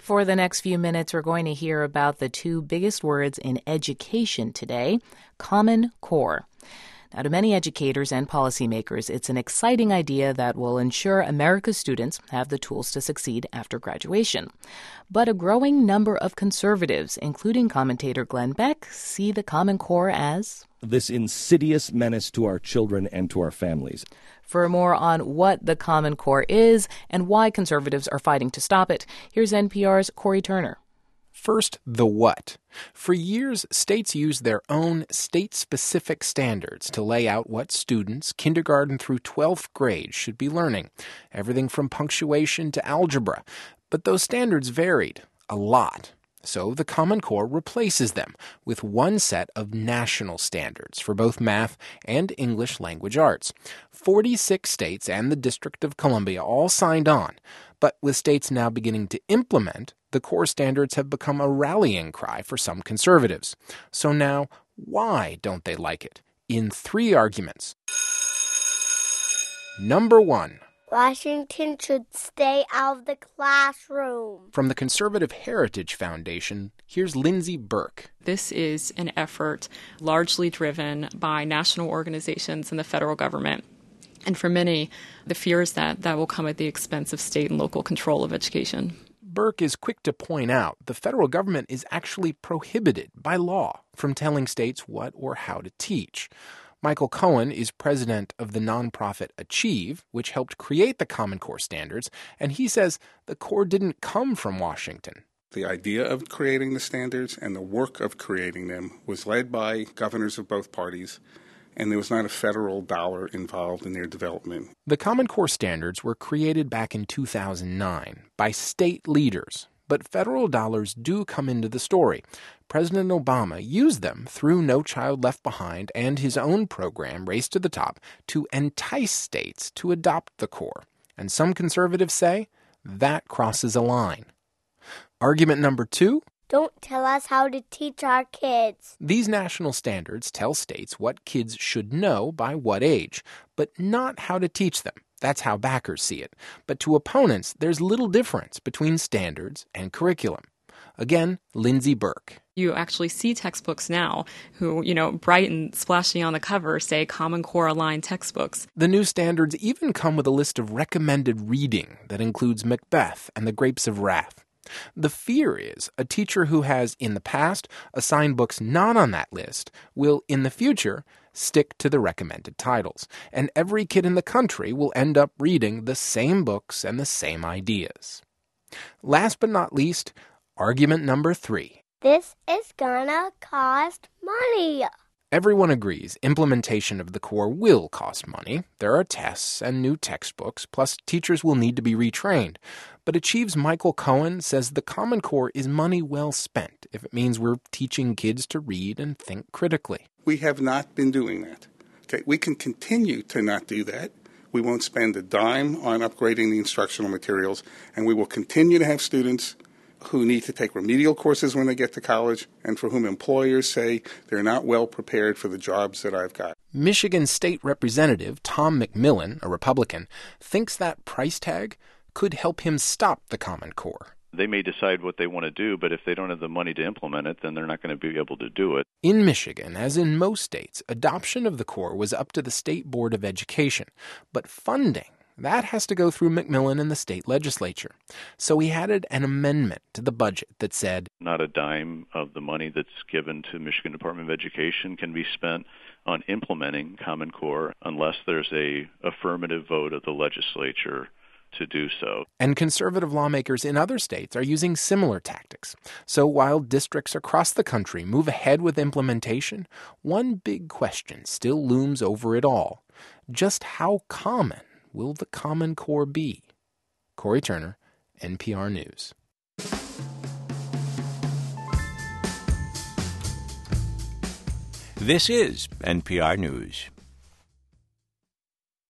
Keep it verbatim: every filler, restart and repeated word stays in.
For the next few minutes, we're going to hear about the two biggest words in education today, Common Core. Now, to many educators and policymakers, it's an exciting idea that will ensure America's students have the tools to succeed after graduation. But a growing number of conservatives, including commentator Glenn Beck, see the Common Core as this insidious menace to our children and to our families. For more on what the Common Core is and why conservatives are fighting to stop it, here's N P R's Corey Turner. First, the what. For years, states used their own state-specific standards to lay out what students, kindergarten through twelfth grade, should be learning, everything from punctuation to algebra. But those standards varied a lot. So the Common Core replaces them with one set of national standards for both math and English language arts. forty-six states and the District of Columbia all signed on. But with states now beginning to implement, the core standards have become a rallying cry for some conservatives. So now, why don't they like it? In three arguments. Number one. Washington should stay out of the classroom. From the Conservative Heritage Foundation, here's Lindsay Burke. This is an effort largely driven by national organizations and the federal government. And for many, the fear is that that will come at the expense of state and local control of education. Burke is quick to point out the federal government is actually prohibited by law from telling states what or how to teach. Michael Cohen is president of the nonprofit Achieve, which helped create the Common Core standards, and he says the core didn't come from Washington. The idea of creating the standards and the work of creating them was led by governors of both parties, and there was not a federal dollar involved in their development. The Common Core standards were created back in two thousand nine by state leaders, but federal dollars do come into the story. President Obama used them through No Child Left Behind and his own program, Race to the Top, to entice states to adopt the core. And some conservatives say that crosses a line. Argument number two. Don't tell us how to teach our kids. These national standards tell states what kids should know by what age, but not how to teach them. That's how backers see it. But to opponents, there's little difference between standards and curriculum. Again, Lindsay Burke. You actually see textbooks now who, you know, bright and splashy on the cover say Common Core aligned textbooks. The new standards even come with a list of recommended reading that includes Macbeth and The Grapes of Wrath. The fear is a teacher who has, in the past, assigned books not on that list will, in the future, stick to the recommended titles, and every kid in the country will end up reading the same books and the same ideas. Last but not least, argument number three. This is gonna cost money. Everyone agrees implementation of the core will cost money. There are tests and new textbooks, plus teachers will need to be retrained. But Achieve's Michael Cohen says the Common Core is money well spent if it means we're teaching kids to read and think critically. We have not been doing that. Okay, we can continue to not do that. We won't spend a dime on upgrading the instructional materials, and we will continue to have students who need to take remedial courses when they get to college and for whom employers say they're not well prepared for the jobs that I've got. Michigan State Representative Tom McMillan, a Republican, thinks that price tag could help him stop the Common Core. They may decide what they want to do, but if they don't have the money to implement it, then they're not going to be able to do it. In Michigan, as in most states, adoption of the core was up to the State Board of Education, but funding, that has to go through McMillan and the state legislature. So he added an amendment to the budget that said, not a dime of the money that's given to Michigan Department of Education can be spent on implementing Common Core unless there's a affirmative vote of the legislature to do so. And conservative lawmakers in other states are using similar tactics. So while districts across the country move ahead with implementation, one big question still looms over it all. Just how common will the Common Core be? Corey Turner, N P R News. This is N P R News.